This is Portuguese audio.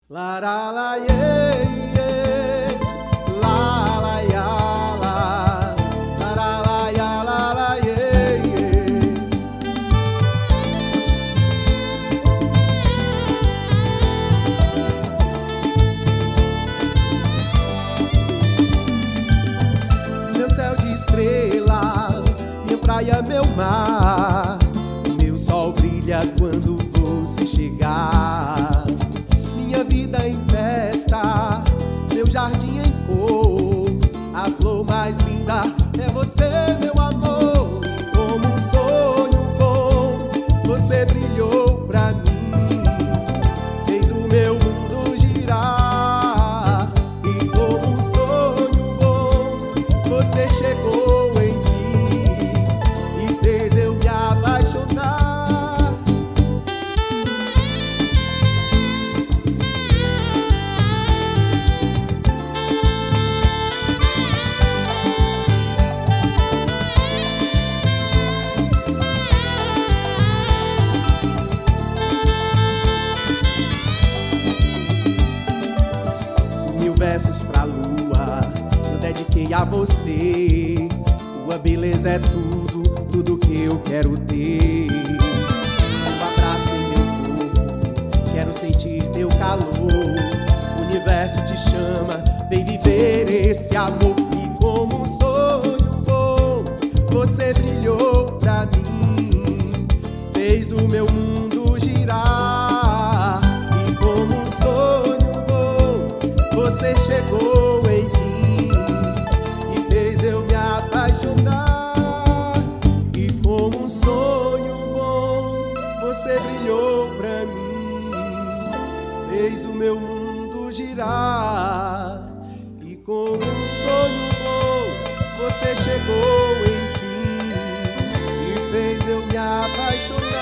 La la la yeah, yeah. La la ya la. La la la ya la la yeah, yeah. Meu céu de estrelas, minha praia, meu mar. Meu sol brilha quando você chegar. Minha vida em festa, meu jardim em cor. A flor mais linda é você, meu amor. E como um sonho bom, você brilhou pra mim, fez o meu mundo girar. E como um sonho bom, você chegou em mim e fez eu me apaixonar. Versos pra lua, eu dediquei a você. Tua beleza é tudo, tudo que eu quero ter. Um abraço em meu corpo, quero sentir teu calor. O universo te chama, vem viver esse amor. E como um sonho bom, você brilhou pra mim, fez o meu mundo girar. E como um sonho bom, você chegou em mim e fez eu me apaixonar. E como um sonho bom, você brilhou pra mim, fez o meu mundo girar. E como um sonho bom, você chegou em mim e fez eu me apaixonar.